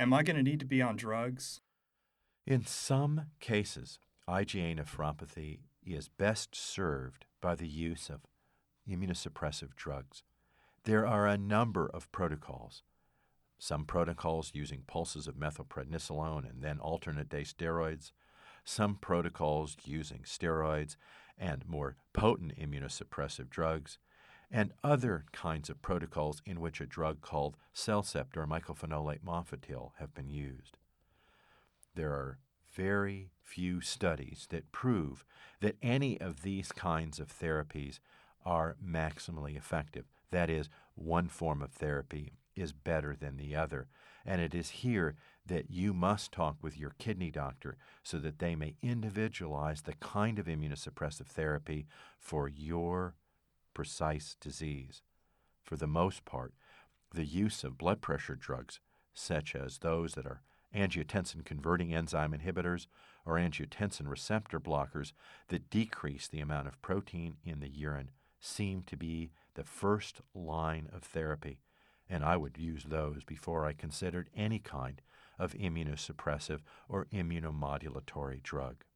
Am I going to need to be on drugs? In some cases, IgA nephropathy is best served by the use of immunosuppressive drugs. There are a number of protocols. Some protocols using pulses of methylprednisolone and then alternate-day steroids. Some protocols using steroids and more potent immunosuppressive drugs. And other kinds of protocols in which a drug called Cellcept or mycophenolate mofetil have been used. There are very few studies that prove that any of these kinds of therapies are maximally effective. That is, one form of therapy is better than the other. And it is here that you must talk with your kidney doctor so that they may individualize the kind of immunosuppressive therapy for your precise disease. For the most part, the use of blood pressure drugs, such as those that are angiotensin-converting enzyme inhibitors or angiotensin receptor blockers that decrease the amount of protein in the urine, seem to be the first line of therapy, and I would use those before I considered any kind of immunosuppressive or immunomodulatory drug.